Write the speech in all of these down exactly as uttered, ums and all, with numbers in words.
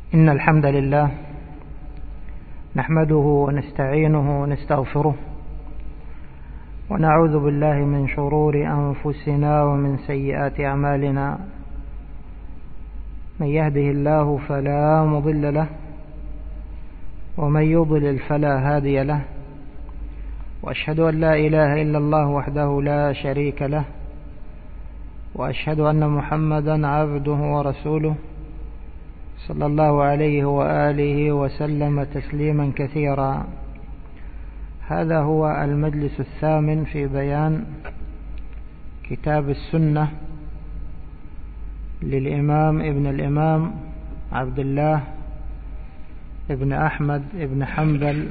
إن الحمد لله نحمده ونستعينه ونستغفره ونعوذ بالله من شرور أنفسنا ومن سيئات أعمالنا. من يهده الله فلا مضل له ومن يضلل فلا هادي له، وأشهد أن لا إله إلا الله وحده لا شريك له، وأشهد أن محمدا عبده ورسوله صلى الله عليه وآله وسلم تسليما كثيرا. هذا هو المجلس الثامن في بيان كتاب السنة للإمام ابن الإمام عبد الله ابن أحمد ابن حنبل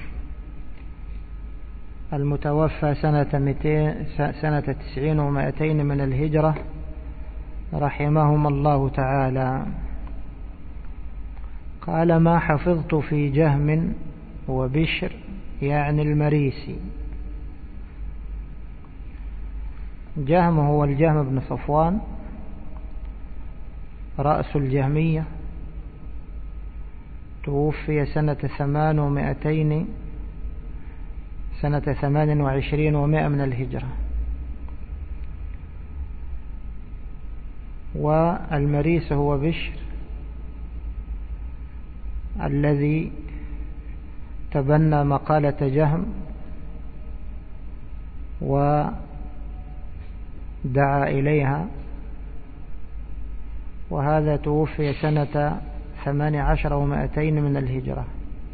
المتوفى سنة سنة تسعين ومائتين من الهجرة رحمهم الله تعالى. قال: ما حفظت في جهم وبشر، يعني المريسي. جهم هو الجهم بن صفوان رأس الجهمية، توفي سنة ثمان ومائتين سنة ثمان وعشرين ومائة من الهجرة. والمريس هو بشر الذي تبنى مقالة جهم ودعا إليها، وهذا توفي سنة ثمان عشر ومائتين من الهجرة.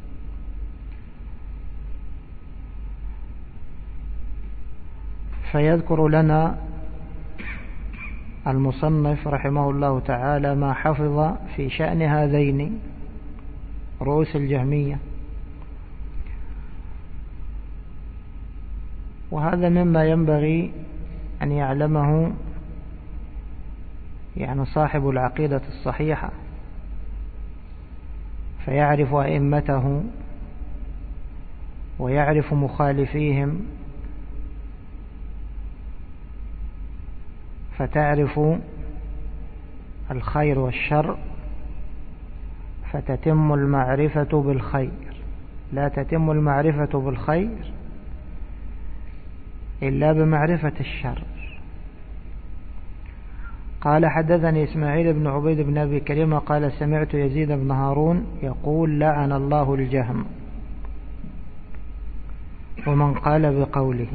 فيذكر لنا المصنف رحمه الله تعالى ما حفظ في شأن هذين رؤوس الجهمية، وهذا مما ينبغي أن يعلمه يعني صاحب العقيدة الصحيحة، فيعرف أئمته ويعرف مخالفيهم، فتعرف الخير والشر، فتتم المعرفة بالخير. لا تتم المعرفة بالخير إلا بمعرفة الشر. قال: حدثني إسماعيل بن عبيد بن أبي كريمة قال: سمعت يزيد بن هارون يقول: لعن الله الجهم. ومن قال بقوله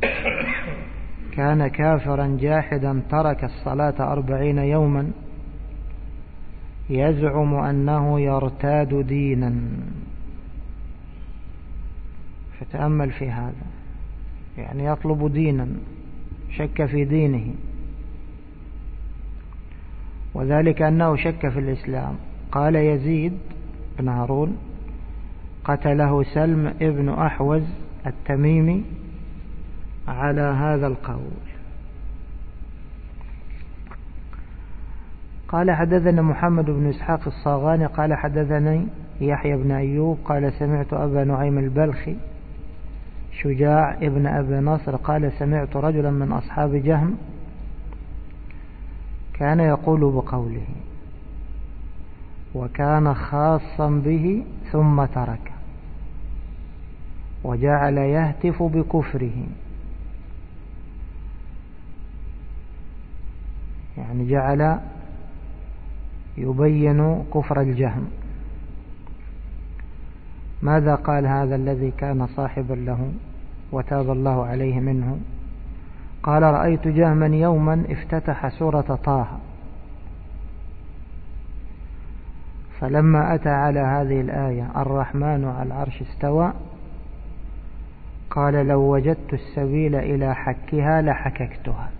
كان كافرا جاحدا ترك الصلاة أربعين يوما يزعم أنه يرتاد دينا. فتأمل في هذا، يعني يطلب دينا، شك في دينه، وذلك أنه شك في الإسلام. قال يزيد بن هارون: قتله سلم ابن أحوز التميمي على هذا القول. قال: حدثنا محمد بن إسحاق الصاغاني قال: حدثني يحيى بن أيوب قال: سمعت أبا نعيم البلخي شجاع ابن أبي نصر قال: سمعت رجلا من أصحاب جهم كان يقول بقوله، وكان خاصا به ثم ترك وجعل يهتف بكفره، يعني جعل يبين كفر الجهم. ماذا قال هذا الذي كان صاحبا له وتاب الله عليه منه؟ قال: رأيت جهما يوما افتتح سورة طه، فلما أتى على هذه الآية الرحمن على العرش استوى قال: لو وجدت السبيل إلى حكها لحككتها.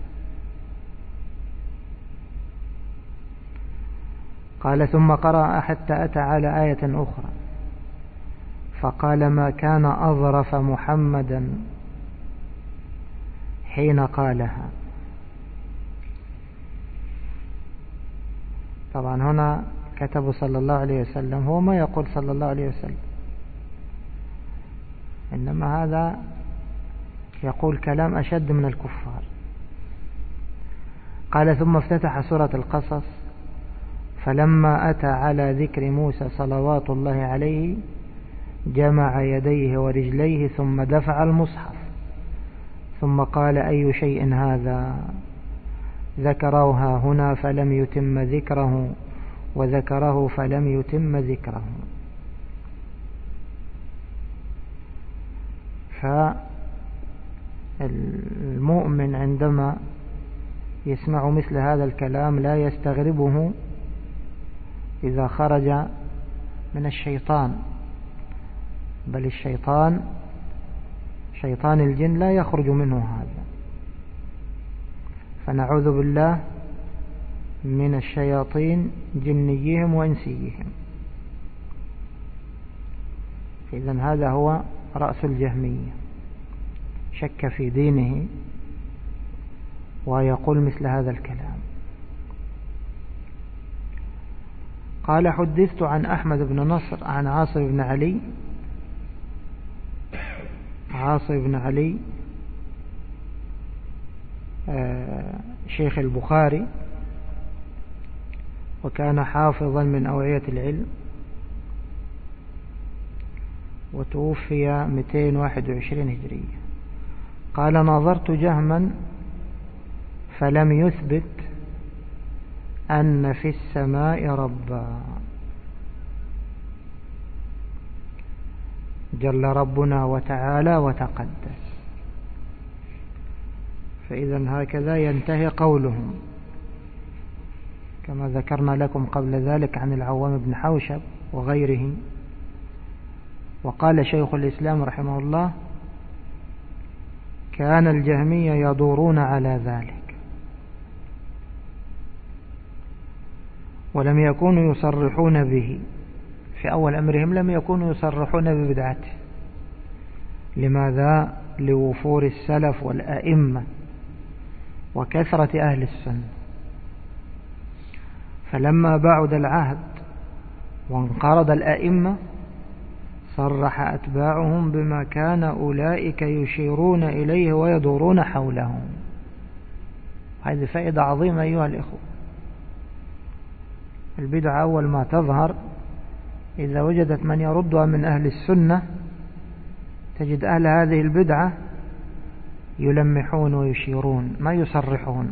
قال: ثم قرأ حتى أتى على آية أخرى فقال: ما كان أظرف محمدا حين قالها. طبعا هنا كتب صلى الله عليه وسلم، هو ما يقول صلى الله عليه وسلم، إنما هذا يقول كلام أشد من الكفار. قال: ثم افتتح سورة القصص فلما أتى على ذكر موسى صلوات الله عليه جمع يديه ورجليه ثم دفع المصحف ثم قال أي شيء هذا؟ ذكروها هنا فلم يتم ذكره وذكره فلم يتم ذكره. فالمؤمن عندما يسمع مثل هذا الكلام لا يستغربه إذا خرج من الشيطان، بل الشيطان شيطان الجن لا يخرج منه هذا، فنعوذ بالله من الشياطين جنيهم وإنسيهم. إذن هذا هو رأس الجهمية، شك في دينه ويقول مثل هذا الكلام. قال حدثت عن أحمد بن نصر عن عاصم بن علي عاصم بن علي شيخ البخاري، وكان حافظا من أوعية العلم، وتوفي مئتين وواحد وعشرين هجرية. قال نظرت جهما فلم يثبت أن في السماء ربا، جل ربنا وتعالى وتقدس. فإذا هكذا ينتهي قولهم، كما ذكرنا لكم قبل ذلك عن العوام بن حوشب وغيره. وقال شيخ الإسلام رحمه الله كان الجهمية يدورون على ذلك، ولم يكونوا يصرحون به في أول أمرهم، لم يكونوا يصرحون ببدعته. لماذا؟ لوفور السلف والأئمة وكثرة أهل السنة. فلما بعد العهد وانقرض الأئمة صرح أتباعهم بما كان أولئك يشيرون إليه ويدورون حولهم. هذه فائدة عظيمة أيها الإخوة. البدعة أول ما تظهر إذا وجدت من يردها من أهل السنة تجد أهل هذه البدعة يلمحون ويشيرون ما يصرحون.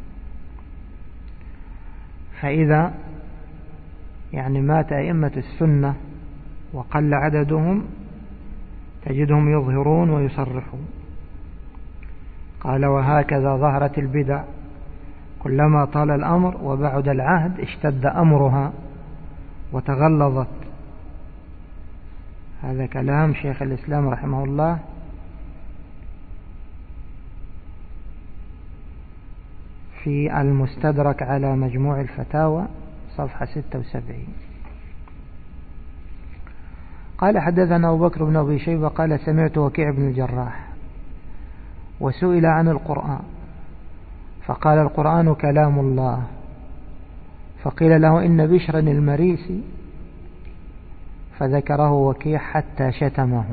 فإذا يعني مات أئمة السنة وقل عددهم تجدهم يظهرون ويصرحون. قال وهكذا ظهرت البدع، كلما طال الأمر وبعد العهد اشتد أمرها وتغلظت. هذا كلام شيخ الإسلام رحمه الله في المستدرك على مجموع الفتاوى صفحة ستة وسبعين. قال حدثنا أبو بكر بن أبي شيبة قال سمعت وكيع بن الجراح وسئل عن القرآن فقال القرآن كلام الله، فقيل له إن بشرا المريسي فذكره وكيع حتى شتمه.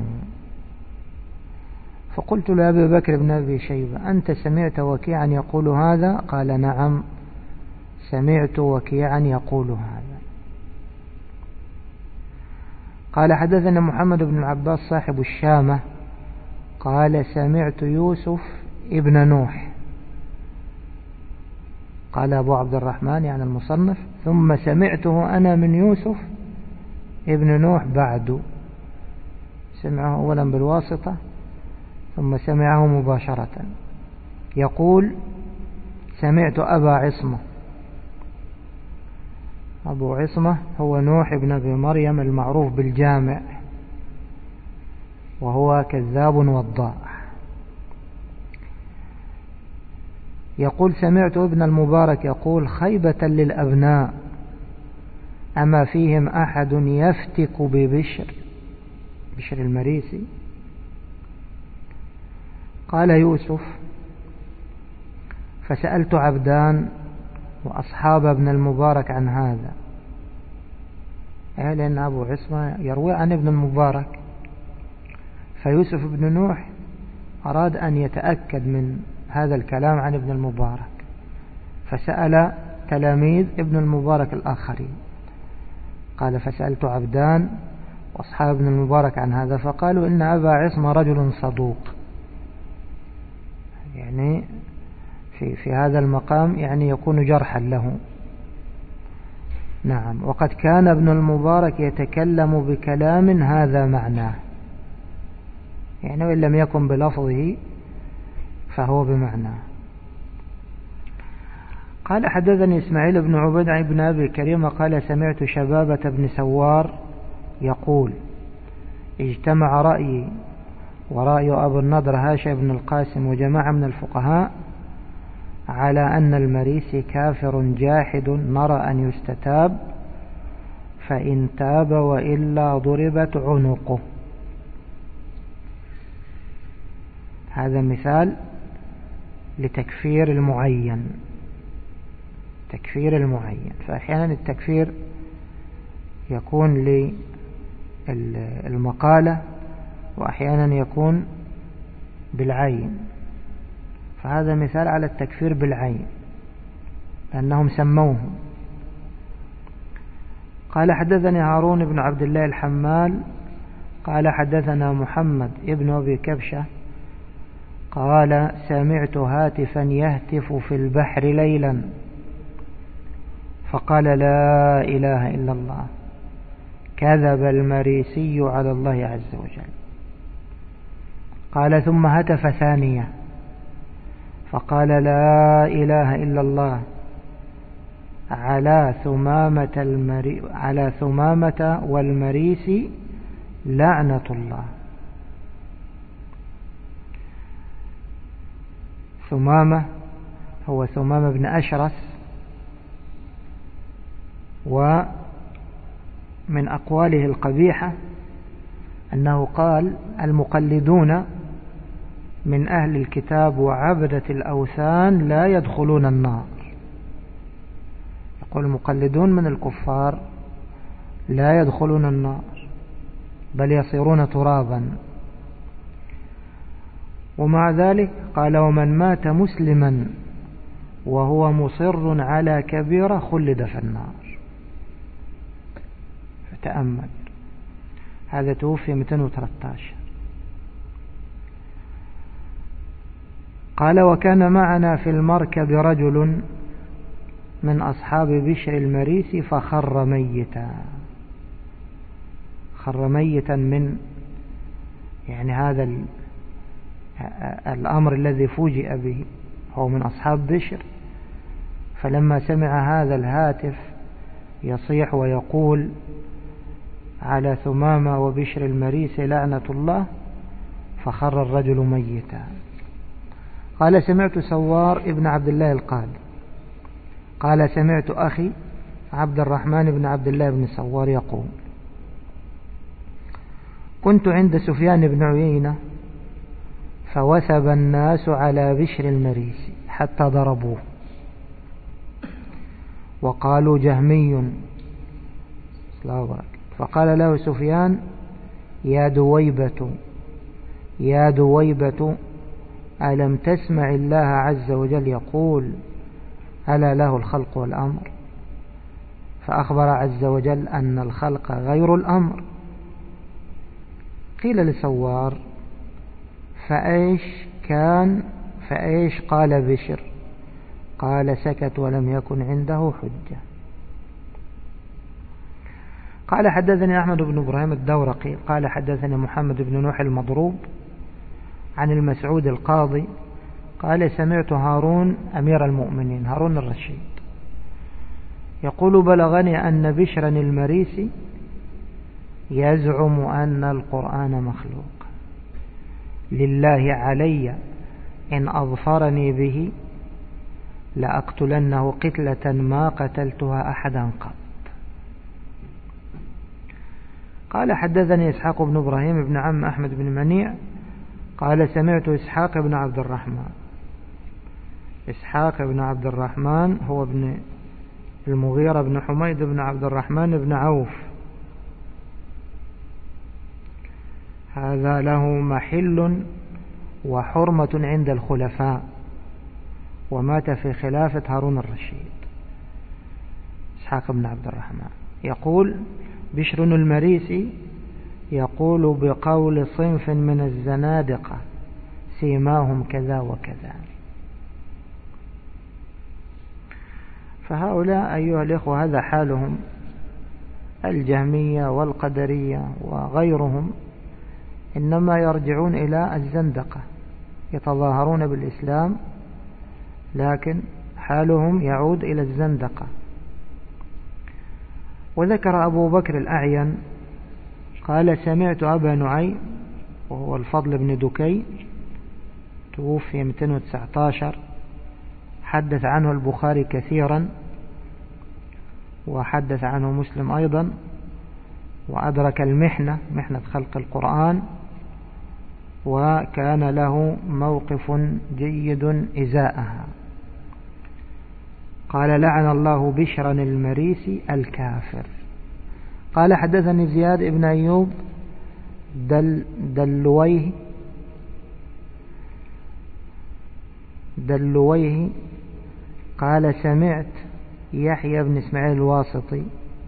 فقلت لأبي بكر بن أبي شيبة أنت سمعت وكيعا يقول هذا؟ قال نعم سمعت وكيعا يقول هذا. قال حدثنا محمد بن العباس صاحب الشامة قال سمعت يوسف ابن نوح. قال أبو عبد الرحمن يعني المصنف ثم سمعته أنا من يوسف ابن نوح بعد. سمعه أولا بالواسطة ثم سمعه مباشرة. يقول سمعت أبا عصمة. أبو عصمة هو نوح ابن أبي مريم المعروف بالجامع، وهو كذاب وضاع. يقول سمعت ابن المبارك يقول خيبة للأبناء أما فيهم أحد يفتك ببشر بشر المريسي. قال يوسف فسألت عبدان وأصحاب ابن المبارك عن هذا، لأن أبو عصمة يروي عن ابن المبارك، فيوسف بن نوح أراد أن يتأكد من هذا الكلام عن ابن المبارك فسأل تلاميذ ابن المبارك الآخرين. قال فسألت عبدان وأصحاب ابن المبارك عن هذا فقالوا إن أبا عصمة رجل صدوق، يعني في, في هذا المقام يعني يكون جرحا له. نعم. وقد كان ابن المبارك يتكلم بكلام هذا معناه، يعني وإن لم يكن بلفظه فهو بمعناه. قال حدثني إسماعيل بن عبيد بن أبي كريم قال سمعت شبابة بن سوار يقول اجتمع رأيي ورأي أبو النضر هاشم بن القاسم وجماعة من الفقهاء على أن المريسي كافر جاحد نرى أن يستتاب، فإن تاب وإلا ضربت عنقه. هذا مثال لتكفير المعين، تكفير المعين. فأحيانا التكفير يكون للمقالة وأحيانا يكون بالعين، فهذا مثال على التكفير بالعين لأنهم سموه. قال حدثني هارون بن عبد الله الحمال قال حدثنا محمد ابن أبي كبشة قال سمعت هاتفا يهتف في البحر ليلا فقال لا إله إلا الله كذب المريسي على الله عز وجل. قال ثم هتف ثانية فقال لا إله إلا الله على ثمامة, المري على ثمامة والمريسي لعنة الله. ثمامة هو ثمامة بن أشرس، ومن أقواله القبيحة أنه قال المقلدون من أهل الكتاب وعبدة الأوثان لا يدخلون النار. يقول المقلدون من الكفار لا يدخلون النار بل يصيرون ترابا. ومع ذلك قال ومن مات مسلما وهو مصر على كبيرة خلد في النار. فتأمل، هذا توفي مئتين وثلاثة عشر. قال وكان معنا في المركب رجل من أصحاب بشر المريسي فخر ميتا. خر ميتا من يعني هذا الأمر الذي فوجئ به، هو من أصحاب بشر، فلما سمع هذا الهاتف يصيح ويقول على ثمامة وبشر المريسي لعنة الله فخر الرجل ميتا. قال سمعت سوار ابن عبد الله القاضي قال سمعت أخي عبد الرحمن بن عبد الله بن سوار يقول كنت عند سفيان بن عيينة فوثب الناس على بشر المريسي حتى ضربوه وقالوا جهمي، فقال له سفيان يا دويبة يا دويبة ألم تسمع الله عز وجل يقول ألا له الخلق والأمر؟ فأخبر عز وجل أن الخلق غير الأمر. قيل لسوار فأيش كان فأيش قال بشر؟ قال سكت ولم يكن عنده حجة. قال حدثني أحمد بن إبراهيم الدورقي قال حدثني محمد بن نوح المضروب عن المسعود القاضي قال سمعت هارون أمير المؤمنين هارون الرشيد يقول بلغني أن بشرا المريسي يزعم أن القرآن مخلوق، لله علي إن أظفرني به لأقتلنه قتلة ما قتلتها أحدا قط. قال حدثني إسحاق بن إبراهيم بن عم أحمد بن منيع قال سمعت إسحاق بن عبد الرحمن. إسحاق بن عبد الرحمن هو ابن المغيرة بن حميد بن عبد الرحمن بن عوف، هذا له محل وحرمة عند الخلفاء ومات في خلافة هارون الرشيد. إسحاق بن عبد الرحمن يقول بشر المريسي يقول بقول صنف من الزنادقة سيماهم كذا وكذا. فهؤلاء أيها الإخوة هذا حالهم، الجهمية والقدرية وغيرهم إنما يرجعون إلى الزندقة، يتظاهرون بالإسلام لكن حالهم يعود إلى الزندقة. وذكر أبو بكر الأعين قال سمعت أبا نعيم وهو الفضل بن دكي توفي مئتين وتسعة عشر، حدث عنه البخاري كثيرا وحدث عنه مسلم أيضا، وأدرك المحنة محنة خلق القرآن، وكان له موقف جيد إزاءها. قال لعن الله بشرا المريسي الكافر. قال حدثني زياد بن أيوب دل دلويه دلويه قال سمعت يحيى بن اسماعيل الواسطي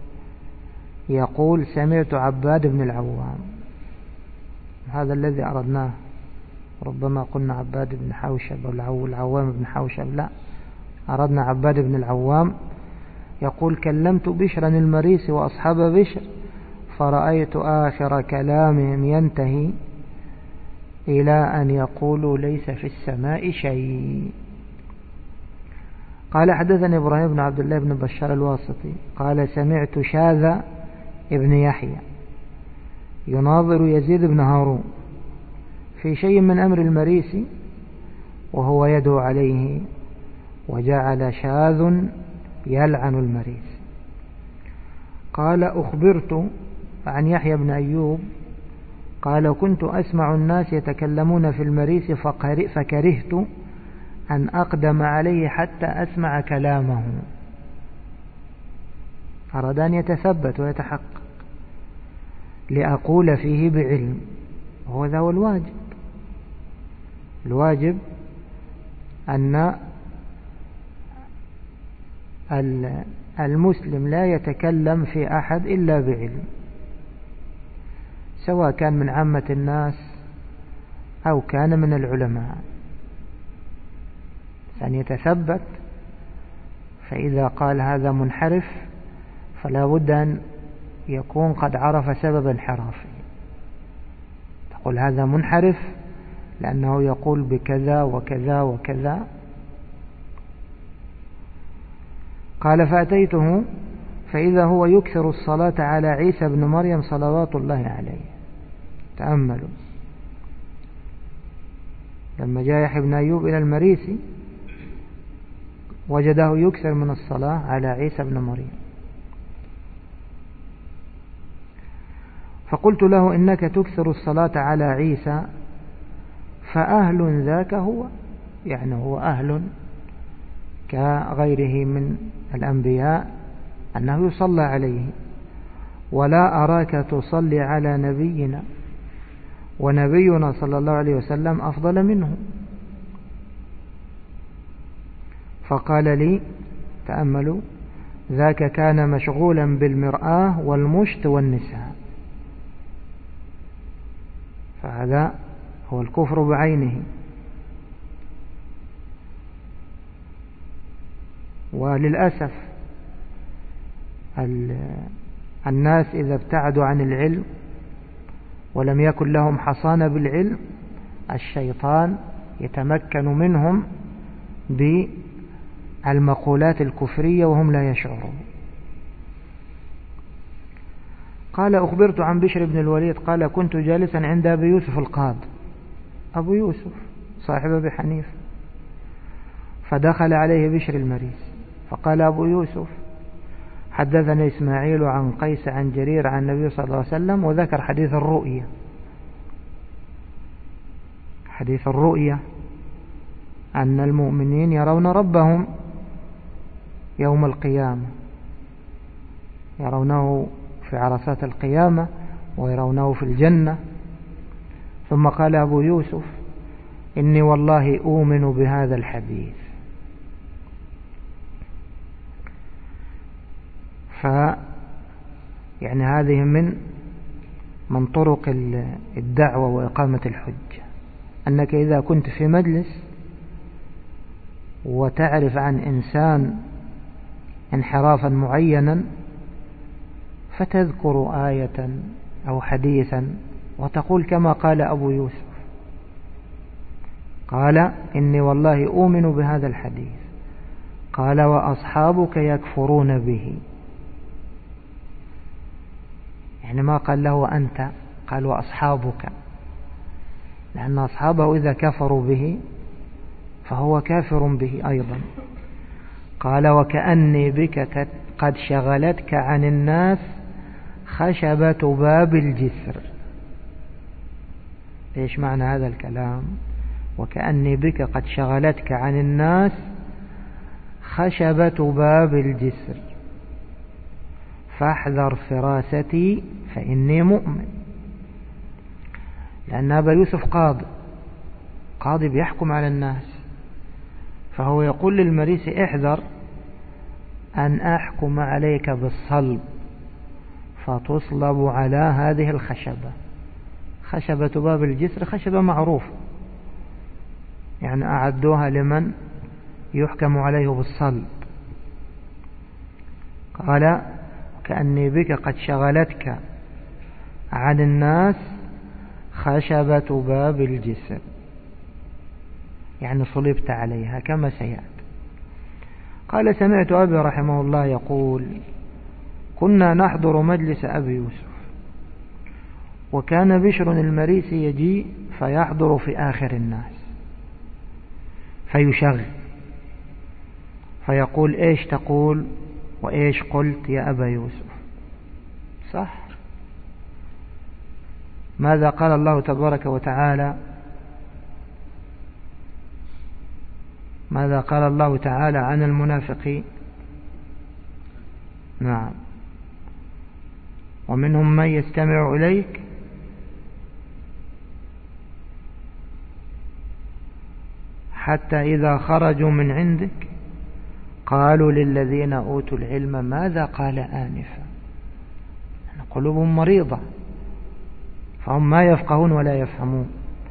يقول سمعت عباد بن العوام، هذا الذي أردناه، ربما قلنا عباد بن حوشب أو العوام بن حوشب، لا، أردنا عباد بن العوام. يقول كلمت بشرا المريسي وأصحاب بشر فرأيت آخر كلامهم ينتهي إلى أن يقولوا ليس في السماء شيء. قال حدثني إبراهيم بن عبد الله بن بشار الواسطي قال سمعت شاذ ابن يحيى يناظر يزيد بن هارون في شيء من أمر المريسي وهو يدعو عليه، وجعل شاذ يلعن المريسي. قال أخبرت عن يحيى بن أيوب قال كنت أسمع الناس يتكلمون في المريسي فكرهت أن أقدم عليه حتى أسمع كلامه. أراد أن يتثبت ويتحقق لأقول فيه بعلم، وهذا هو الواجب. الواجب أن المسلم لا يتكلم في أحد إلا بعلم، سواء كان من عامة الناس أو كان من العلماء، أن يتثبت. فإذا قال هذا منحرف فلا بد أن يكون قد عرف سبب انحرافه. تقول هذا منحرف لأنه يقول بكذا وكذا وكذا. قال فأتيته فإذا هو يكثر الصلاة على عيسى بن مريم صلوات الله عليه. تأملوا لما جاء يحيى بن أيوب إلى المريسي وجده يكثر من الصلاة على عيسى بن مريم، فقلت له إنك تكثر الصلاة على عيسى فأهل ذاك هو، يعني هو أهل كغيره من الأنبياء أنه يصلى عليه، ولا أراك تصلي على نبينا ونبينا صلى الله عليه وسلم أفضل منه. فقال لي تأملوا ذاك كان مشغولا بالمرآة والمشط والنساء. فهذا هو الكفر بعينه. وللأسف الناس إذا ابتعدوا عن العلم ولم يكن لهم حصانة بالعلم الشيطان يتمكن منهم بالمقولات الكفرية وهم لا يشعرون. قال أخبرت عن بشر بن الوليد قال كنت جالسا عند أبي يوسف القاضي، أبو يوسف صاحب أبي حنيفة، فدخل عليه بشر المريسي فقال أبو يوسف حدثني إسماعيل عن قيس عن جرير عن النبي صلى الله عليه وسلم، وذكر حديث الرؤية حديث الرؤية أن المؤمنين يرون ربهم يوم القيامة، يرونه في عرصات القيامة ويرونه في الجنة. ثم قال أبو يوسف إني والله أؤمن بهذا الحديث. ف يعني هذه من من طرق الدعوة وإقامة الحجة، أنك إذا كنت في مجلس وتعرف عن إنسان انحرافا معينا فتذكر آية أو حديثا وتقول كما قال أبو يوسف، قال إني والله أؤمن بهذا الحديث، قال وأصحابك يكفرون به، يعني ما قال له أنت، قال وأصحابك، لأن أصحابه إذا كفروا به فهو كافر به أيضا. قال وكأني بك قد شغلتك عن الناس خشبة باب الجسر. إيش معنى هذا الكلام؟ وكأني بك قد شغلتك عن الناس خشبة باب الجسر فاحذر فراستي فإني مؤمن. لأن أبا يوسف قاضي قاضي بيحكم على الناس، فهو يقول للمريسي احذر أن أحكم عليك بالصلب فتصلب على هذه الخشبة. خشبة باب الجسر خشبة معروفة، يعني أعدوها لمن يحكم عليه بالصلب. قال كأني بك قد شغلتك عن الناس خشبة باب الجسر، يعني صلبت عليها كما سيأتي. قال سمعت أبي رحمه الله يقول كنا نحضر مجلس أبي يوسف وكان بشر المريسي يجيء فيحضر في آخر الناس فيشغل فيقول إيش تقول وإيش قلت يا أبا يوسف؟ صح. ماذا قال الله تبارك وتعالى؟ ماذا قال الله تعالى عن المنافقين؟ نعم ومنهم من يستمع إليك حتى إذا خرجوا من عندك قالوا للذين أوتوا العلم ماذا قال آنفا. قلوبهم مريضة فهم ما يفقهون ولا يفهمون.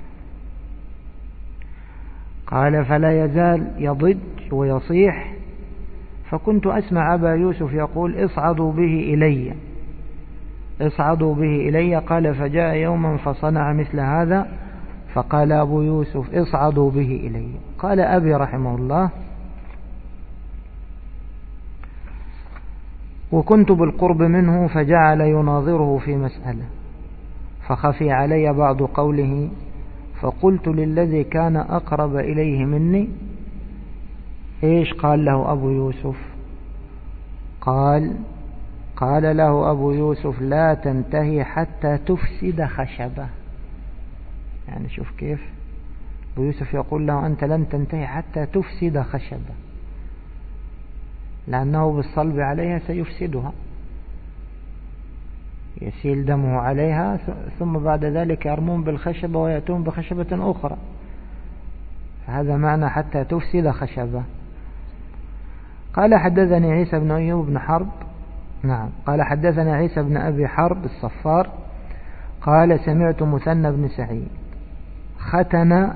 قال فلا يزال يضج ويصيح فكنت أسمع أبا يوسف يقول اصعدوا به إلي اصعدوا به إلي. قال فجاء يوما فصنع مثل هذا فقال أبو يوسف اصعدوا به إلي. قال أبي رحمه الله وكنت بالقرب منه فجعل يناظره في مسألة فخفي علي بعض قوله فقلت للذي كان أقرب إليه مني إيش قال له أبو يوسف؟ قال قال له أبو يوسف لا تنتهي حتى تفسد خشبة. يعني شوف كيف أبو يوسف يقول له أنت لن تنتهي حتى تفسد خشبة، لأنه بالصلب عليها سيفسدها، يسيل دمه عليها ثم بعد ذلك يرمون بالخشبة ويأتون بخشبة أخرى، هذا معنى حتى تفسد خشبة. قال حدثني عيسى بن أيوب بن حرب نعم قال حدثنا عيسى بن أبي حرب الصفار قال سمعت مثنى بن سعيد ختن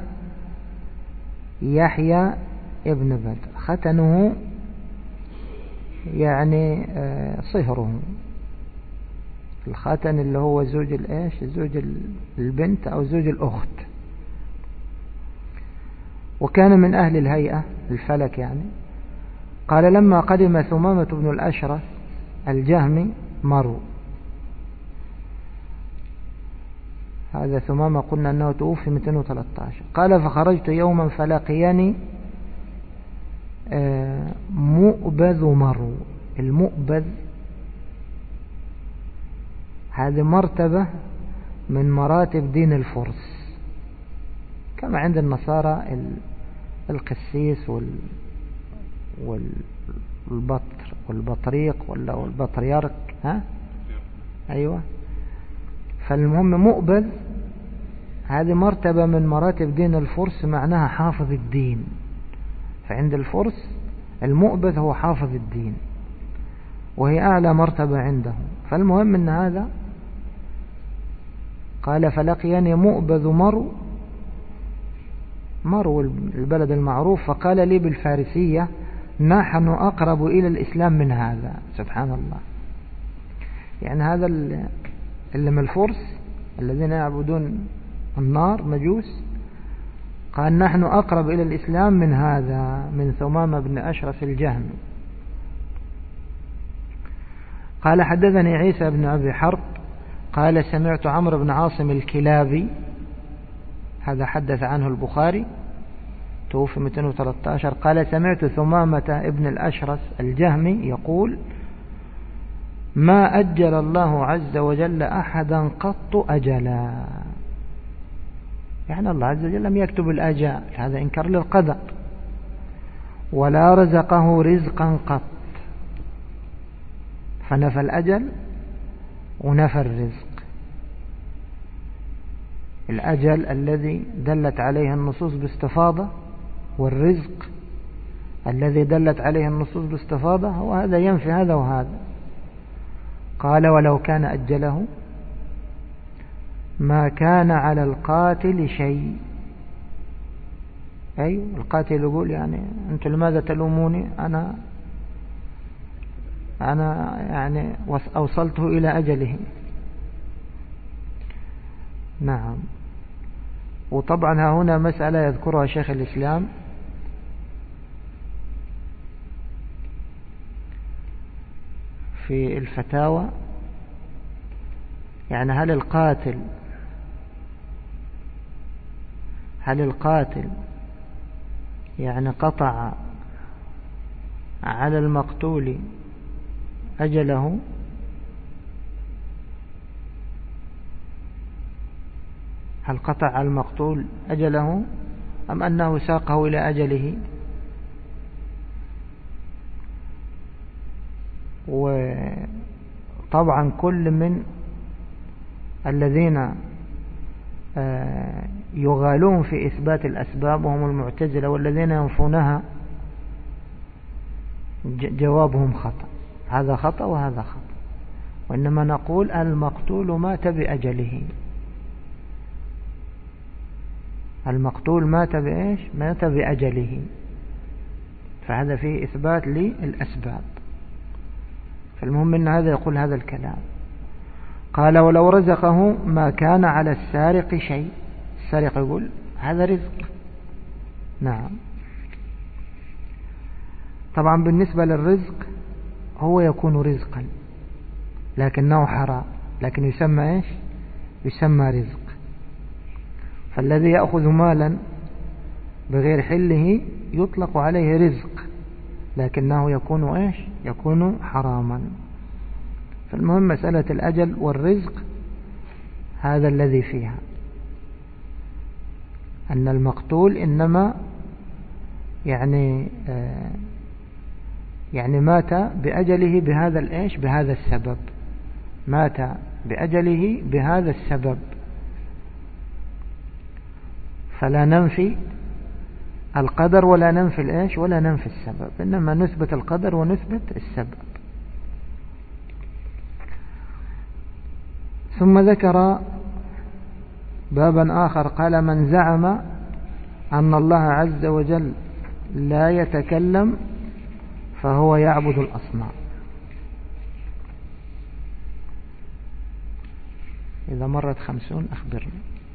يحيى ابن بدر. ختنه يعني صهره، الختن اللي هو زوج الايش زوج البنت أو زوج الأخت، وكان من أهل الهيئة الفلك يعني. قال لما قدم ثمامة بن الأشرف الجهمي مروا، هذا ثمامة قلنا أنه توفي مئتين وثلاثة عشر. قال فخرجت يوما فلقيني مؤبذ مرو. المؤبذ هذه مرتبة من مراتب دين الفرس، كما عند النصارى القسيس والبطر والبطريق ولا والبطريرك ها أيوة. فالمهم مؤبذ هذه مرتبة من مراتب دين الفرس، معناها حافظ الدين. فعند الفرس المؤبذ هو حافظ الدين. وهي أعلى مرتبة عنده. فالمهم أن هذا قال فلقيني مؤبذ مرو، مرو البلد المعروف، فقال لي بالفارسية نحن أقرب إلى الإسلام من هذا. سبحان الله. يعني هذا اللي من الفرس الذين يعبدون النار مجوس، قال نحن أقرب إلى الإسلام من هذا، من ثمامة بن أشرف الجهمي. قال حدثني عيسى بن أبي حرب قال سمعت عمرو بن عاصم الكلابي، هذا حدث عنه البخاري توفي مئتين وثلاثة عشر، قال سمعت ثمامة ابن الأشرس الجهمي يقول ما أجل الله عز وجل أحدا قط أجلا. يعني الله عز وجل لم يكتب الأجال، هذا إنكار للقدر. ولا رزقه رزقا قط، فنفى الأجل ونفى الرزق. الأجل الذي دلت عليه النصوص باستفاضة، والرزق الذي دلت عليه النصوص باستفاضة، هو هذا ينفي هذا وهذا. قال ولو كان أجله ما كان على القاتل شيء. أي القاتل يقول يعني أنتم لماذا تلوموني، أنا أنا يعني أوصلته إلى أجله. نعم. وطبعا هنا مسألة يذكرها شيخ الإسلام في الفتاوى، يعني هل القاتل هل القاتل يعني قطع على المقتول أجله، هل قطع على المقتول أجله أم أنه ساقه إلى أجله؟ وطبعا كل من الذين يغالون في إثبات الأسباب وهم المعتزلة والذين ينفونها جوابهم خطأ. هذا خطأ وهذا خطأ. وإنما نقول المقتول مات بأجله، المقتول مات بإيش؟ مات بأجله. فهذا فيه إثبات للأسباب. فالمهم أن هذا يقول هذا الكلام. قال ولو رزقه ما كان على السارق شيء. السارق يقول هذا رزق. نعم. طبعا بالنسبة للرزق هو يكون رزقا لكنه حرام، لكن يسمى إيش؟ يسمى رزق. فالذي يأخذ مالا بغير حله يطلق عليه رزق، لكنه يكون إيش؟ يكون حراما. فالمهم مسألة الأجل والرزق هذا الذي فيها، أن المقتول إنما يعني آه يعني مات بأجله بهذا الإيش؟ بهذا السبب، مات بأجله بهذا السبب. فلا ننفي القدر ولا ننفي الإيش؟ ولا ننفي السبب، إنما نثبت القدر ونثبت السبب. ثم ذكر بابا آخر قال من زعم أن الله عز وجل لا يتكلم فهو يعبد الأصنام. إذا مرت خمسون أخبرني.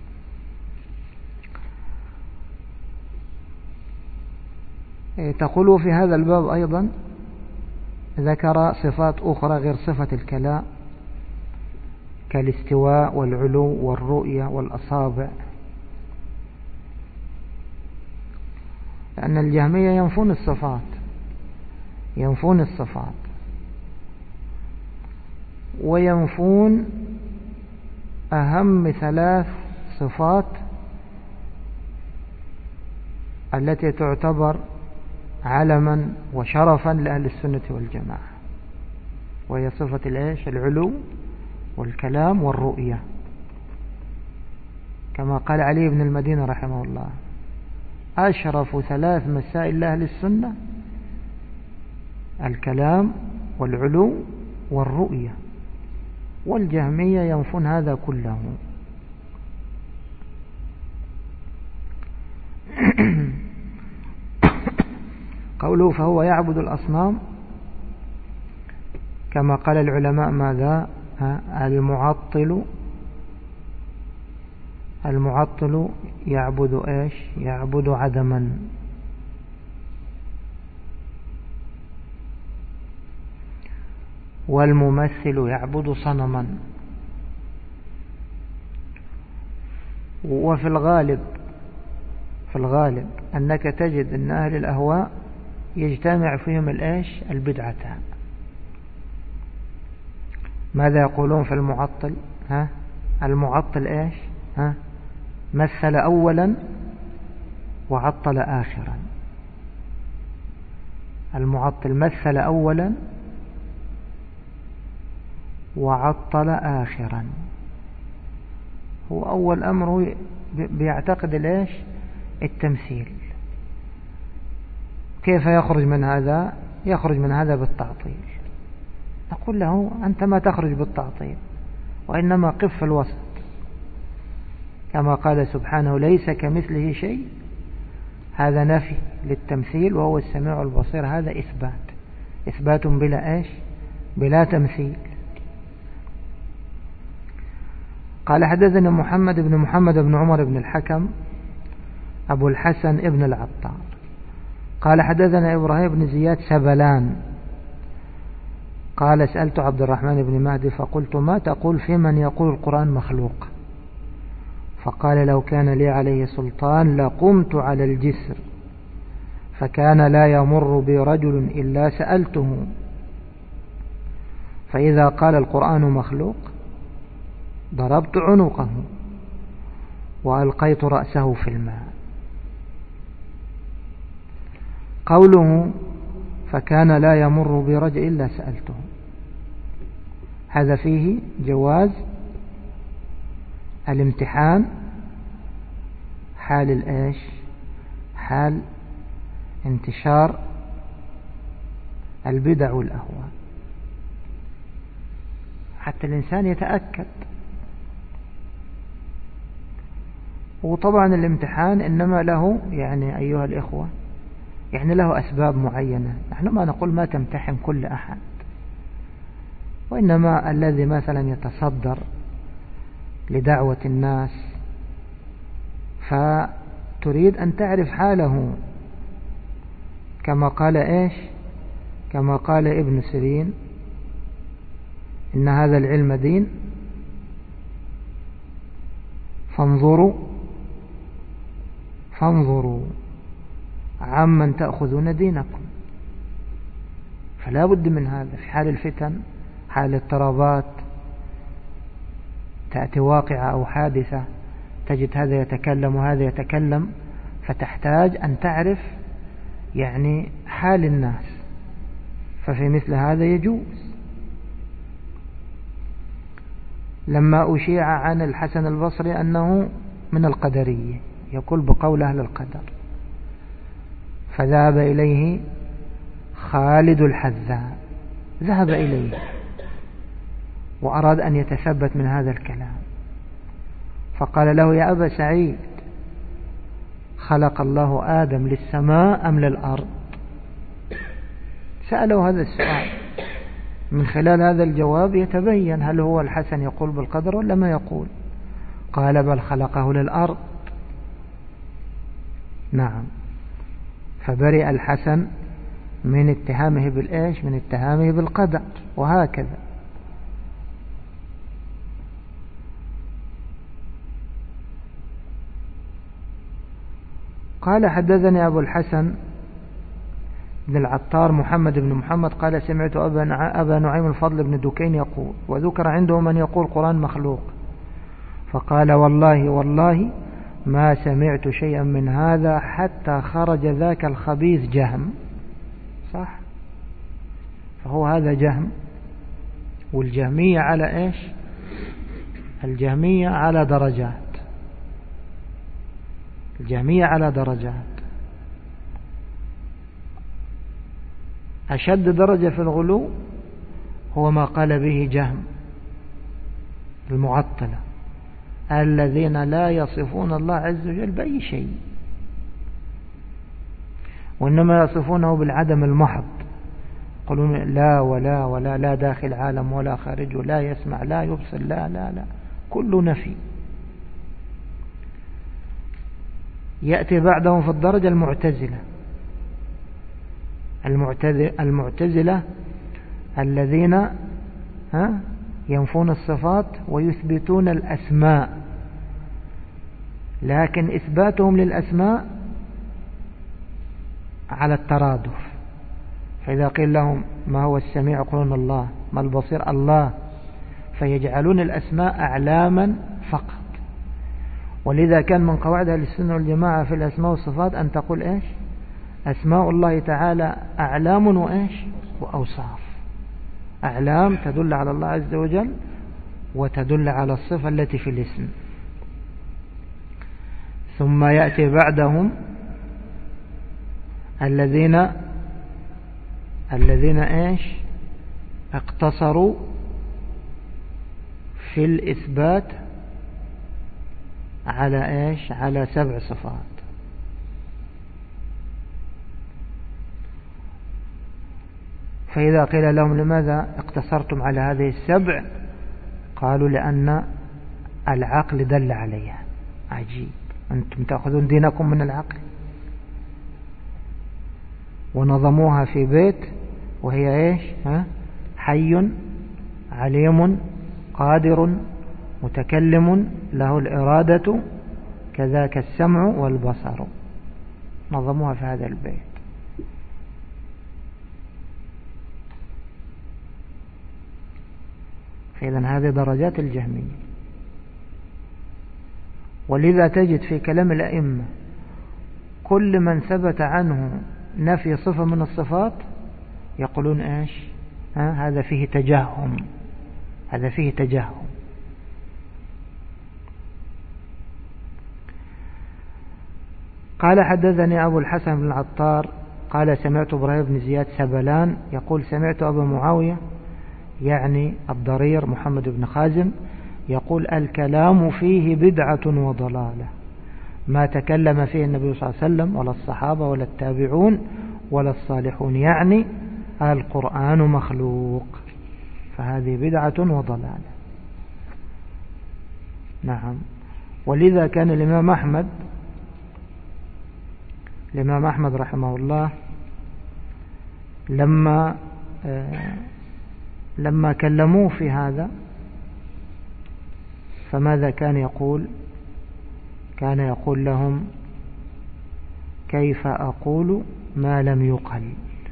تقول في هذا الباب أيضا ذكر صفات أخرى غير صفة الكلام كالاستواء والعلو والرؤية والأصابع، لأن الجهمية ينفون الصفات ينفون الصفات وينفون أهم ثلاث صفات التي تعتبر علما وشرفا لأهل السنة والجماعة، وهي صفة العيش العلو والكلام والرؤية، كما قال علي بن المدينة رحمه الله أشرف ثلاث مسائل لأهل السنة الكلام والعلو والرؤية، والجهمية ينفون هذا كله. قوله فهو يعبد الأصنام، كما قال العلماء ماذا؟ المعطل المعطل يعبد ايش؟ يعبد عدما. والممثل يعبد صنما. وفي الغالب في الغالب أنك تجد أن أهل الأهواء يجتمع فيهم الإيش؟ البدعتان. ماذا يقولون في المعطل؟ ها؟ المعطل إيش؟ ها؟ مثل أولا وعطل آخرا. المعطل مثل أولا وعطل آخرا. هو أول أمره بيعتقد الإيش؟ التمثيل. كيف يخرج من هذا؟ يخرج من هذا بالتعطيل. نقول له أنت ما تخرج بالتعطيل، وإنما قف في الوسط، كما قال سبحانه ليس كمثله شيء. هذا نفي للتمثيل، وهو السميع البصير. هذا إثبات إثبات بلا إيش؟ بلا تمثيل. قال حدثنا محمد بن محمد بن عمر بن الحكم أبو الحسن ابن العطار قال حدثنا إبراهيم بن زياد سبلان قال سألت عبد الرحمن بن مهدي فقلت ما تقول في من يقول القرآن مخلوق؟ فقال لو كان لي عليه سلطان لقمت على الجسر، فكان لا يمر بي رجل إلا سألته، فإذا قال القرآن مخلوق ضربت عنقه وألقيت رأسه في الماء. قوله فكان لا يمر برجل إلا سألته، هذا فيه جواز الامتحان حال الإيش؟ حال انتشار البدع والأهواء، حتى الإنسان يتأكد. وطبعا الامتحان إنما له يعني أيها الإخوة يعني له أسباب معينة. نحن ما نقول ما تمتحن كل أحد، وإنما الذي مثلا يتصدر لدعوة الناس فتريد أن تعرف حاله، كما قال إيش؟ كما قال ابن سيرين إن هذا العلم دين فانظروا فانظروا عمن تأخذون دينكم. فلا بد من هذا في حال الفتن، حال الاضطرابات، تأتي واقعة أو حادثة تجد هذا يتكلم وهذا يتكلم، فتحتاج أن تعرف يعني حال الناس. ففي مثل هذا يجوز. لما أشيع عن الحسن البصري أنه من القدرية يقول بقول أهل القدر، فذهب إليه خالد الحذاء، ذهب إليه وأراد أن يتثبت من هذا الكلام، فقال له يا أبا سعيد خلق الله آدم للسماء أم للأرض؟ سأله هذا السؤال. من خلال هذا الجواب يتبين هل هو الحسن يقول بالقدر ولا ما يقول. قال بل خلقه للأرض. نعم. فبرئ الحسن من اتهامه بالإيش؟ من اتهامه بالقدر. وهكذا قال حدثني أبو الحسن بن العطار محمد بن محمد قال سمعت أبا نعيم الفضل بن دكين يقول وذكر عنده من يقول القرآن مخلوق، فقال والله والله ما سمعت شيئا من هذا حتى خرج ذاك الخبيث جهم. صح، فهو هذا جهم. والجهمية على إيش؟ الجهمية على درجات، الجهمية على درجات. أشد درجة في الغلو هو ما قال به جهم المعطلة الذين لا يصفون الله عز وجل بأي شيء، وإنما يصفونه بالعدم المحض، يقولون لا ولا ولا لا داخل عالم ولا خارج، ولا يسمع لا يبصر لا لا لا، كل نفي. يأتي بعدهم في الدرجة المعتزلة. المعتزلة الذين ها ينفون الصفات ويثبتون الأسماء، لكن إثباتهم للأسماء على الترادف. فإذا قيل لهم ما هو السميع يقولون الله، ما البصير الله، فيجعلون الأسماء أعلاما فقط. ولذا كان من قواعد أهل السنة والجماعة في الأسماء والصفات أن تقول إيش؟ أسماء الله تعالى أعلام وإيش؟ وأوصاف. أعلام تدل على الله عز وجل، وتدل على الصفة التي في الاسم. ثم يأتي بعدهم الذين الذين إيش؟ اقتصروا في الإثبات على إيش؟ على سبع صفات. فإذا قيل لهم لماذا اقتصرتم على هذه السبع؟ قالوا لأن العقل دل عليها. عجيب، أنتم تأخذون دينكم من العقل. ونظموها في بيت وهي إيش؟ ها؟ حي عليم قادر متكلم له الإرادة كذاك السمع والبصر. نظموها في هذا البيت. فإذن هذه درجات الجهمية. ولذا تجد في كلام الأئمة كل من ثبت عنه نفي صفة من الصفات يقولون إيش؟ ها؟ هذا فيه تجهم، هذا فيه تجهم. قال حدثني أبو الحسن بن العطار قال سمعت إبراهيم بن زياد سبلان يقول سمعت أبا معاوية يعني الضرير محمد بن خازم يقول الكلام فيه بدعة وضلالة، ما تكلم فيه النبي صلى الله عليه وسلم ولا الصحابة ولا التابعون ولا الصالحون، يعني القرآن مخلوق، فهذه بدعة وضلالة. نعم. ولذا كان الإمام أحمد الإمام أحمد رحمه الله لما آه لما كلموه في هذا فماذا كان يقول؟ كان يقول لهم كيف أقول ما لم يقل،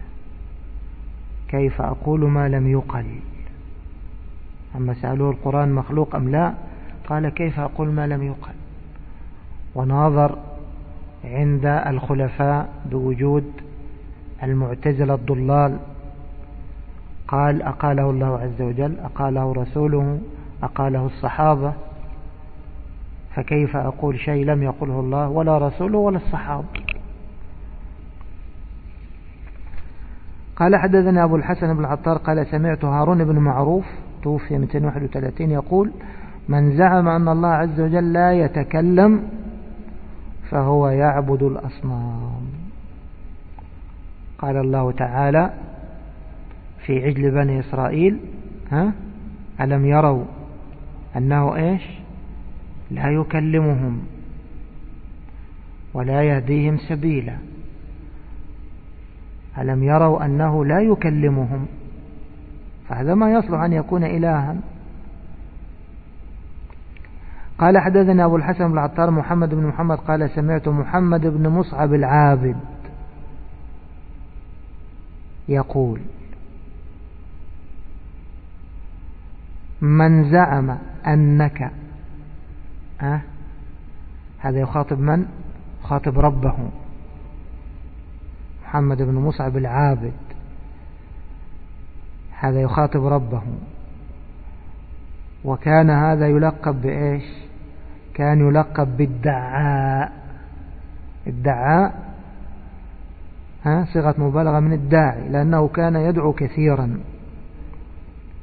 كيف أقول ما لم يقل. أما سألوه القرآن مخلوق أم لا، قال كيف أقول ما لم يقل. وناظر عند الخلفاء بوجود المعتزلة الضلال، قال أقاله الله عز وجل، أقاله رسوله، أقاله الصحابة، فكيف أقول شيء لم يقله الله ولا رسوله ولا الصحابة. قال حدثنا أبو الحسن بن العطار قال سمعت هارون بن معروف توفي مئتين وواحد وثلاثين يقول من زعم أن الله عز وجل لا يتكلم فهو يعبد الأصنام. قال الله تعالى في عجل بني إسرائيل ها ألم يروا أنه إيش؟ لا يكلمهم ولا يهديهم سبيلا. ألم يروا أنه لا يكلمهم، فهذا ما يصلح أن يكون إلها. قال حدثنا أبو الحسن بن العطار محمد بن محمد قال سمعت محمد بن مصعب العابد يقول من زعم أنك أه؟ هذا يخاطب من؟ يخاطب ربه. محمد بن مصعب العابد هذا يخاطب ربه، وكان هذا يلقب بإيش؟ كان يلقب بالدعاء. الدعاء ها صيغة مبالغة من الداعي، لأنه كان يدعو كثيرا.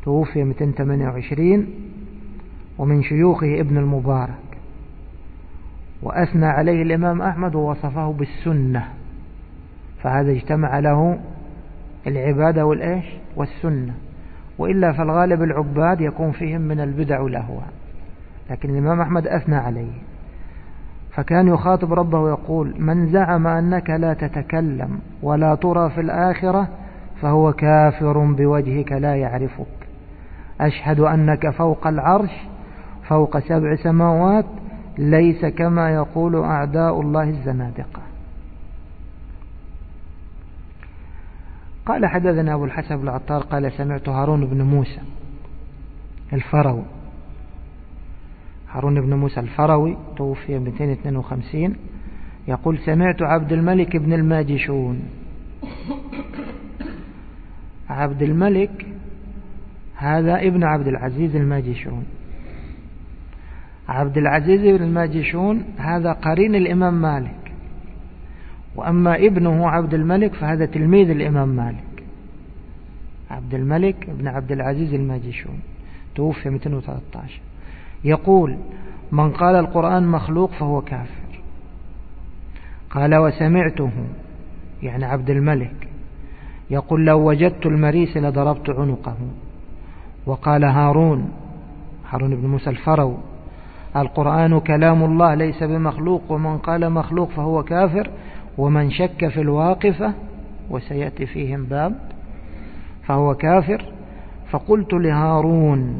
توفي مئتين وثمانية وعشرين، ومن شيوخه ابن المبارك، وأثنى عليه الإمام أحمد ووصفه بالسنة، فهذا اجتمع له العبادة والإيش والسنة، وإلا فالغالب العباد يكون فيهم من البدع والأهواء، لكن الإمام أحمد أثنى عليه. فكان يخاطب ربه ويقول: من زعم أنك لا تتكلم ولا ترى في الآخرة فهو كافر بوجهك لا يعرفك. أشهد أنك فوق العرش فوق سبع سماوات، ليس كما يقول أعداء الله الزنادقة. قال حدثنا أبو الحسن بن العطار قال سمعت هارون بن موسى الفروي، هارون بن موسى الفروي توفي مئتين واثنين وخمسين، يقول: سمعت عبد الملك بن الماجشون. عبد الملك هذا ابن عبد العزيز الماجشون. عبد العزيز بن الماجشون هذا قرين الإمام مالك، وأما ابنه عبد الملك فهذا تلميذ الإمام مالك. عبد الملك بن عبد العزيز الماجشون توفي مئتين وثلاثة عشر، يقول: من قال القرآن مخلوق فهو كافر. قال: وسمعته يعني عبد الملك يقول: لو وجدت المريس لضربت عنقه. وقال هارون هارون بن موسى الفروي: القرآن كلام الله ليس بمخلوق، ومن قال مخلوق فهو كافر، ومن شك في الواقفة وسيأتي فيهم باب فهو كافر. فقلت لهارون: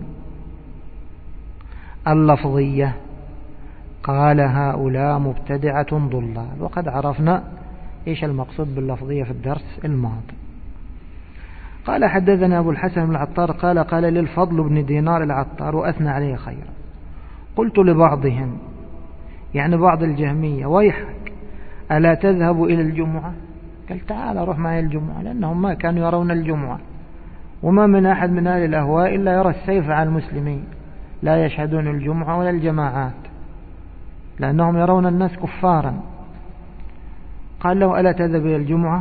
اللفظية؟ قال: هؤلاء مبتدعة ضلال. وقد عرفنا إيش المقصود باللفظية في الدرس الماضي. قال حدثنا أبو الحسن بن العطار قال قال للفضل بن دينار العطار وأثنى عليه خيرا. قلت لبعضهم يعني بعض الجهمية: ويحك ألا تذهب إلى الجمعة؟ قال: تعال روح معي الجمعة، لأنهم ما كانوا يرون الجمعة، وما من أحد من أهل الأهواء إلا يرى السيف على المسلمين، لا يشهدون الجمعة ولا الجماعات، لأنهم يرون الناس كفارا. قال له: ألا تذهب إلى الجمعة؟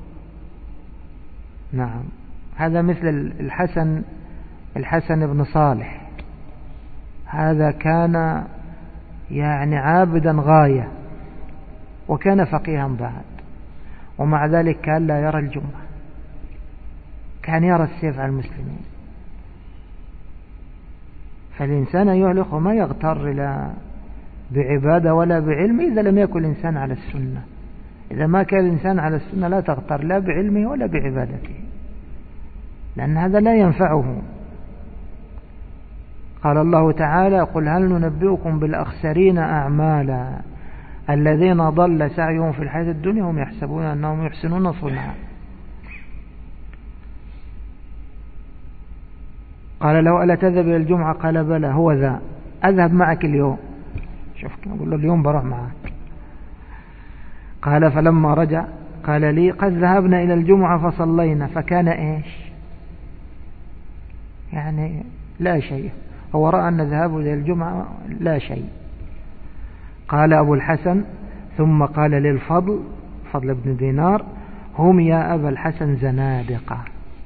نعم. هذا مثل الحسن الحسن بن صالح، هذا كان يعني عابدا غاية، وكان فقيها بعد، ومع ذلك كان لا يرى الجمعة، كان يرى السيف على المسلمين. فالإنسان يهلك وما يغتر لا بعبادة ولا بعلم إذا لم يكن الإنسان على السنة. إذا ما كان الإنسان على السنة لا تغتر لا بعلمه ولا بعبادته، لأن هذا لا ينفعه. قال الله تعالى: قل هل ننبئكم بالأخسرين أعمالا الذين ضل سعيهم في الحياة الدنيا هم يحسبون أنهم يحسنون صنعا. قال له: ألا تذهب إلى الجمعة؟ قال: بلى، هو ذا، أذهب معك اليوم. شوف، أقول له اليوم بروح معك. قال: فلما رجع قال لي: قد ذهبنا إلى الجمعة فصلينا. فكان إيش؟ يعني لا شيء، هو رأى أن ذهابه إلى الجمعة لا شيء. قال أبو الحسن: ثم قال للفضل فضل بن دينار: هم يا أبا الحسن زنادقة.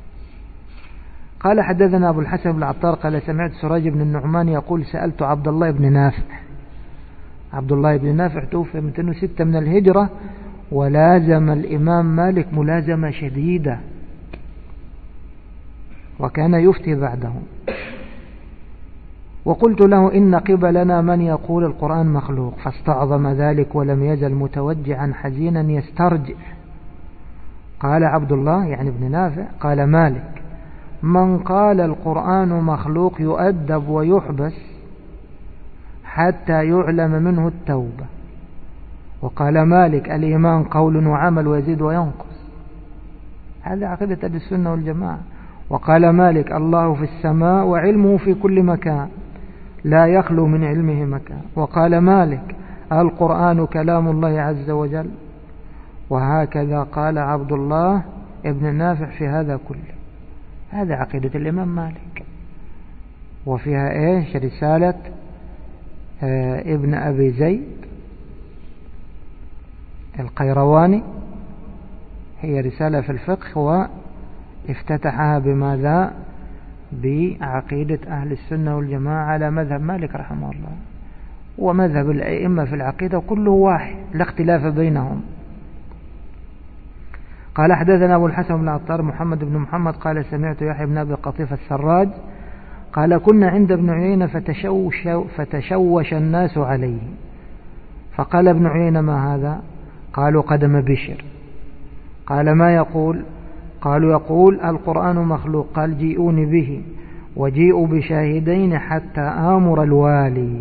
قال حدثنا أبو الحسن بن العطار قال سمعت سراج بن النعمان يقول: سألت عبد الله بن نافع. عبد الله بن نافع توفي مئتين وستة من الهجرة، ولازم الإمام مالك ملازمة شديدة، وكان يفتي بعده. وقلت له: إن قبلنا من يقول القرآن مخلوق، فاستعظم ذلك ولم يزل متوجعا حزينا يسترجع. قال عبد الله يعني ابن نافع: قال مالك: من قال القرآن مخلوق يؤدب ويحبس حتى يعلم منه التوبة. وقال مالك: الإيمان قول وعمل ويزيد وينقص. هذا عقيدة أهل السنة والجماعة. وقال مالك: الله في السماء وعلمه في كل مكان، لا يخلو من علمه مكان. وقال مالك: القرآن كلام الله عز وجل. وهكذا قال عبد الله ابن نافع في هذا كله. هذا عقيدة الإمام مالك. وفيها إيش؟ رسالة آه ابن أبي زيد القيرواني، هي رسالة في الفقه، وافتتحها بماذا؟ بعقيدة أهل السنة والجماعة على مذهب مالك رحمه الله، ومذهب الأئمة في العقيدة كله واحد لا اختلاف بينهم. قال حدثنا أبو الحسن بن عطار محمد بن محمد قال سمعت يحيى بن أبي قطيف السراج قال كنا عند ابن عيينة فتشوش, فتشوش الناس عليه، فقال ابن عيينة ما هذا؟ قالوا قدم بشر. قال ما يقول؟ قالوا يقول القرآن مخلوق. قال جيئوني به، وجيئوا بشاهدين حتى آمر الوالي.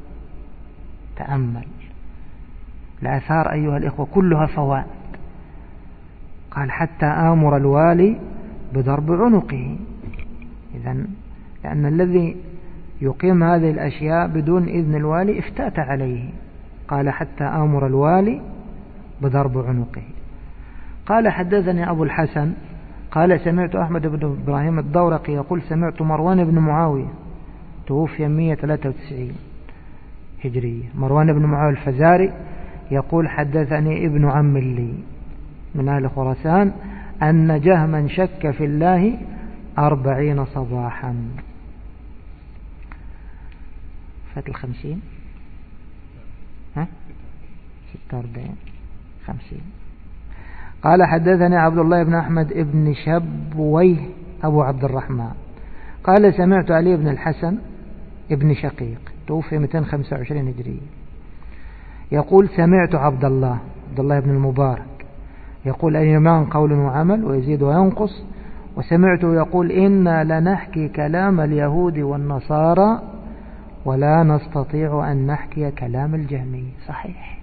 تأمل الآثار أيها الإخوة كلها فوائد. قال حتى آمر الوالي بضرب عنقه، إذن لأن الذي يقيم هذه الأشياء بدون إذن الوالي افتات عليه. قال حتى آمر الوالي بضرب عنقه. قال حدثني أبو الحسن قال سمعت أحمد بن إبراهيم الدورقي يقول سمعت مروان بن معاوية توفي مئة وثلاثة وتسعين هجرية، مروان بن معاوية الفزاري يقول حدثني ابن عم لي من أهل خراسان أن جهما شك في الله أربعين صباحا. فات الخمسين، ها ستة وأربعين خمسين. قال حدثني عبد الله بن أحمد ابن شبويه أبو عبد الرحمن قال سمعت علي بن الحسن ابن شقيق توفي مئتين وخمسة وعشرين هجرية يقول سمعت عبد الله عبد الله بن المبارك يقول الإيمان قول وعمل ويزيد وينقص، وسمعته يقول إنا لنحكي كلام اليهود والنصارى ولا نستطيع أن نحكي كلام الجهمية. صحيح،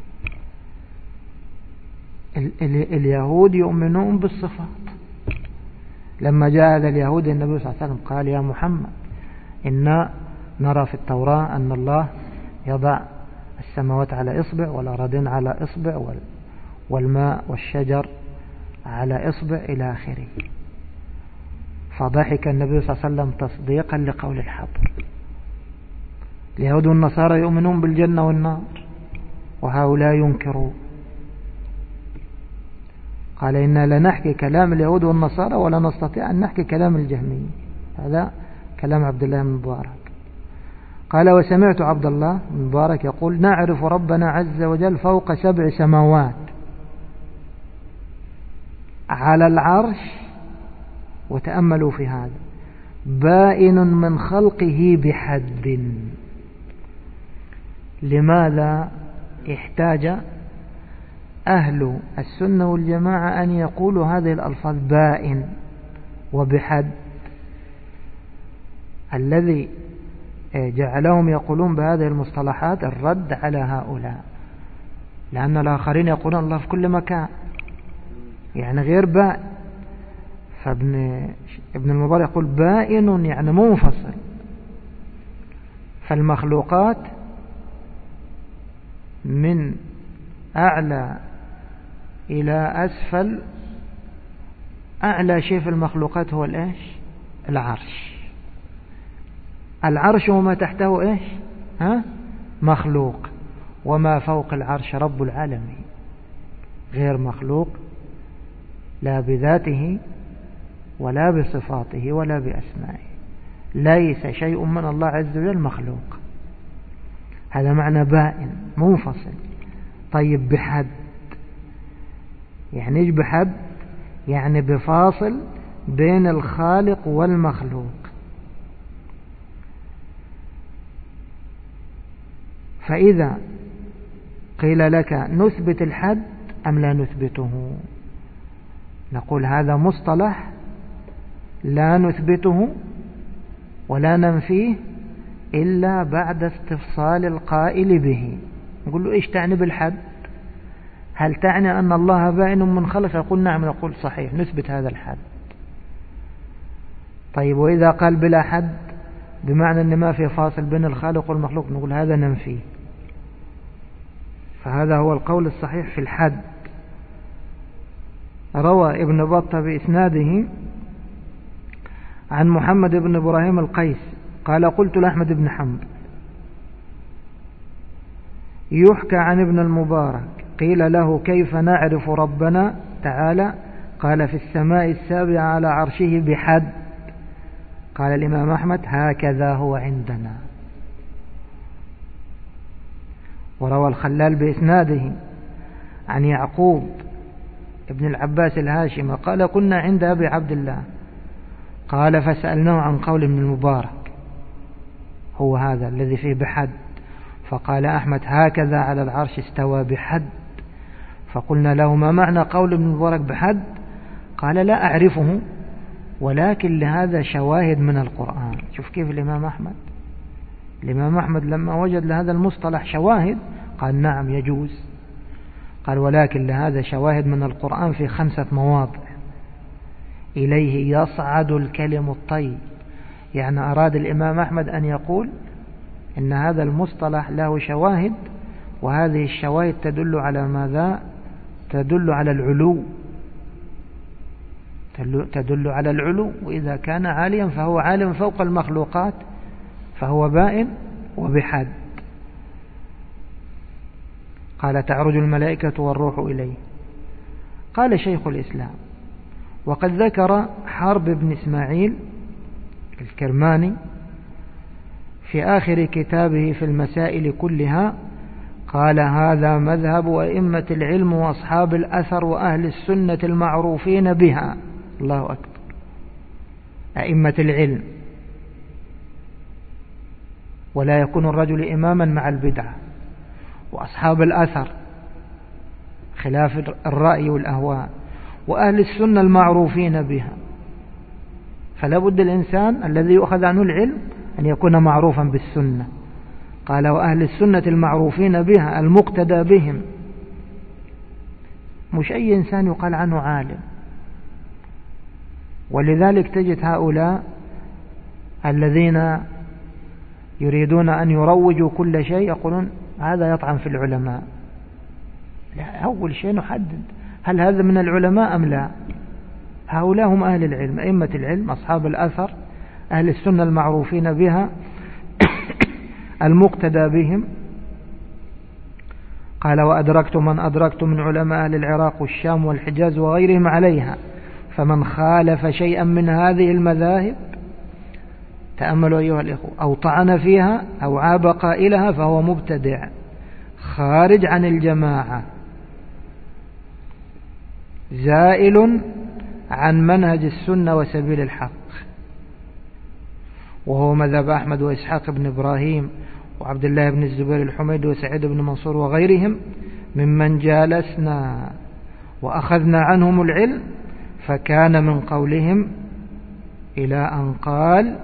ال ال اليهود يؤمنون بالصفات. لما جاء هذا اليهود النبي صلى الله عليه وسلم قال يا محمد إنا نرى في التوراة أن الله يضع السماوات على إصبع والأراضين على إصبع والماء والشجر على إصبع إلى آخره. فضحك النبي صلى الله عليه وسلم تصديقا لقول الحبر. اليهود والنصارى يؤمنون بالجنة والنار وهؤلاء ينكرون. قال إنا لنحكي كلام اليهود والنصارى ولا نستطيع أن نحكي كلام الجهمية. هذا كلام عبد الله بن مبارك. قال وسمعت عبد الله بن مبارك يقول نعرف ربنا عز وجل فوق سبع سماوات على العرش، وتأملوا في هذا، بائن من خلقه بحد. لماذا احتاج أهل السنة والجماعة أن يقولوا هذه الألفاظ بائن وبحد؟ الذي جعلهم يقولون بهذه المصطلحات الرد على هؤلاء، لأن الآخرين يقولون الله في كل مكان، يعني غير بائن. فابن ابن المبارك يقول بائن يعني منفصل. فالمخلوقات من أعلى إلى أسفل، أعلى شيء في المخلوقات هو الإيش؟ العرش. العرش وما تحته إيش؟ ها؟ مخلوق. وما فوق العرش رب العالمين، غير مخلوق لا بذاته ولا بصفاته ولا بأسمائه. ليس شيء من الله عز وجل مخلوق. هذا معنى بائن منفصل. طيب بحد، يعني ايش بحد؟ يعني بفاصل بين الخالق والمخلوق. فإذا قيل لك نثبت الحد أم لا نثبته، نقول هذا مصطلح لا نثبته ولا ننفيه إلا بعد استفصال القائل به. نقول له إيش تعني بالحد؟ هل تعني أن الله بائن من خلقه؟ يقول نعم، نقول صحيح نثبت هذا الحد. طيب وإذا قال بلا حد بمعنى أن ما في فاصل بين الخالق والمخلوق، نقول هذا ننفيه. فهذا هو القول الصحيح في الحد. روى ابن بطة بإسناده عن محمد بن إبراهيم القيس قال قلت لأحمد بن حنبل يحكى عن ابن المبارك قيل له كيف نعرف ربنا تعالى؟ قال في السماء السابعة على عرشه بحد. قال الإمام أحمد هكذا هو عندنا. وروى الخلال بإسناده عن يعقوب ابن العباس الهاشمي قال كنا عند أبي عبد الله قال فسألناه عن قول ابن المبارك هو هذا الذي فيه بحد، فقال أحمد هكذا على العرش استوى بحد. فقلنا له ما معنى قول ابن المبارك بحد؟ قال لا أعرفه ولكن لهذا شواهد من القرآن. شوف كيف الإمام أحمد الإمام أحمد لما وجد لهذا المصطلح شواهد قال نعم يجوز. قال ولكن لهذا شواهد من القرآن في خمسة مواضع. إليه يصعد الكلم الطيب، يعني أراد الإمام أحمد أن يقول إن هذا المصطلح له شواهد، وهذه الشواهد تدل على ماذا؟ تدل على العلو، تدل على العلو، وإذا كان عاليا فهو عالم فوق المخلوقات فهو بائن وبحد. قال تعرج الملائكة والروح إليه. قال شيخ الإسلام وقد ذكر حرب بن إسماعيل الكرماني في آخر كتابه في المسائل كلها قال هذا مذهب أئمة العلم وأصحاب الأثر وأهل السنة المعروفين بها. الله أكبر، أئمة العلم، ولا يكون الرجل إماما مع البدعة، وأصحاب الأثر خلاف الرأي والأهواء، وأهل السنة المعروفين بها. فلا بد الإنسان الذي يؤخذ عنه العلم أن يكون معروفا بالسنة. قال وأهل السنة المعروفين بها المقتدى بهم، مش أي إنسان يقال عنه عالم. ولذلك تجد هؤلاء الذين يريدون أن يروجوا كل شيء يقولون هذا يطعن في العلماء. لا، أول شيء نحدد هل هذا من العلماء أم لا. هؤلاء هم أهل العلم، أئمة العلم، أصحاب الأثر، أهل السنة المعروفين بها المقتدى بهم. قال وأدركت من أدركت من علماء أهل العراق والشام والحجاز وغيرهم عليها، فمن خالف شيئا من هذه المذاهب، تأملوا أيها الإخوة، أو طعن فيها أو عاب قائلها فهو مبتدع خارج عن الجماعة زائل عن منهج السنة وسبيل الحق. وهو مذهب أحمد وإسحاق بن إبراهيم وعبد الله بن الزبير الحميدي وسعيد بن منصور وغيرهم ممن جالسنا وأخذنا عنهم العلم، فكان من قولهم إلى أن قال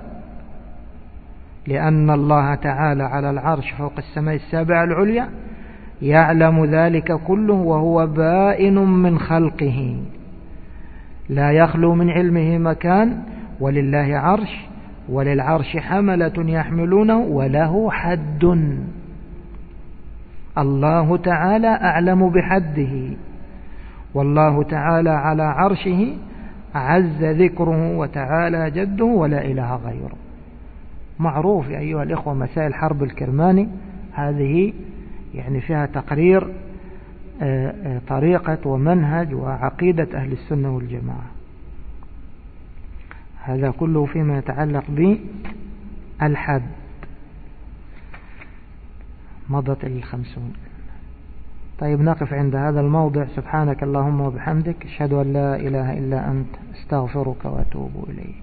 لأن الله تعالى على العرش فوق السماء السابعة العليا يعلم ذلك كله وهو بائن من خلقه لا يخلو من علمه مكان، ولله عرش وللعرش حملة يحملونه وله حد. الله تعالى أعلم بحده، والله تعالى على عرشه عز ذكره وتعالى جده ولا إله غيره. معروف يا أيها الإخوة مسائل حرب الكرماني هذه يعني فيها تقرير طريقة ومنهج وعقيدة أهل السنة والجماعة. هذا كله فيما يتعلق بالحد. مضت الخمسون. طيب نقف عند هذا الموضع. سبحانك اللهم وبحمدك، أشهد أن لا إله إلا أنت، استغفرك وأتوب إليك.